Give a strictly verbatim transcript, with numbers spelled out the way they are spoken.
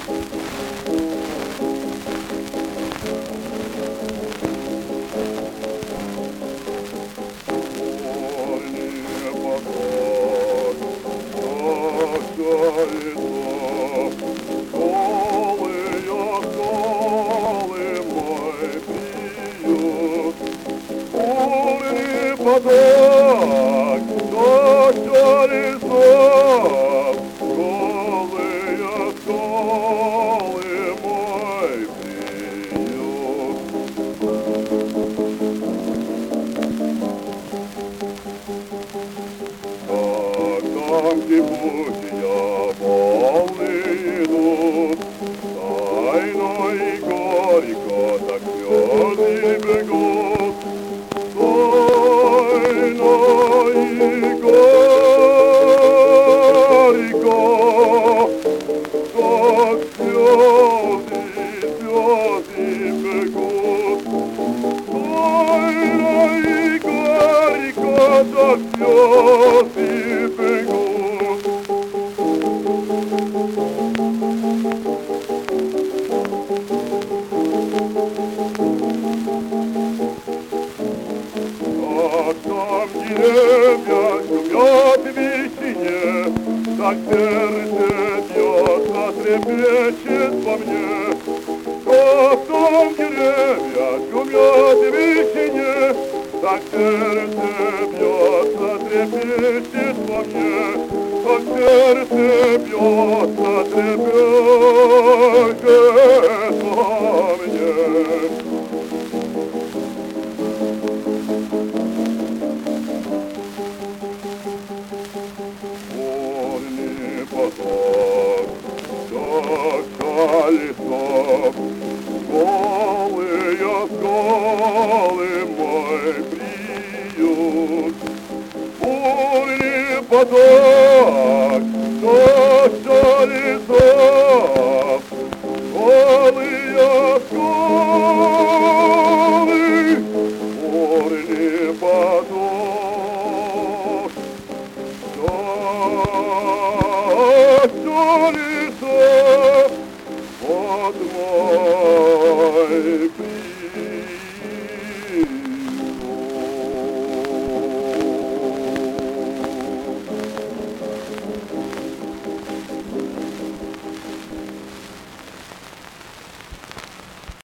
Поток, то, що лісом, коли я сколи мой приют. А там кипучие волны идут, тайно и горько так слезы бегут. Тайно и горько, как слезы, слезы бегут. Тайно и горько, как слезы бегут. А там деревья шумят в весне, так сердце бьется, трепещет во мне. А там деревья шумят в весне, так сердце бьется, трепещет во мне. Так сердце бьется, трепещет во мне. Поток, как колесо, голые скалы мой приют. Бурный поток, то, что лесо,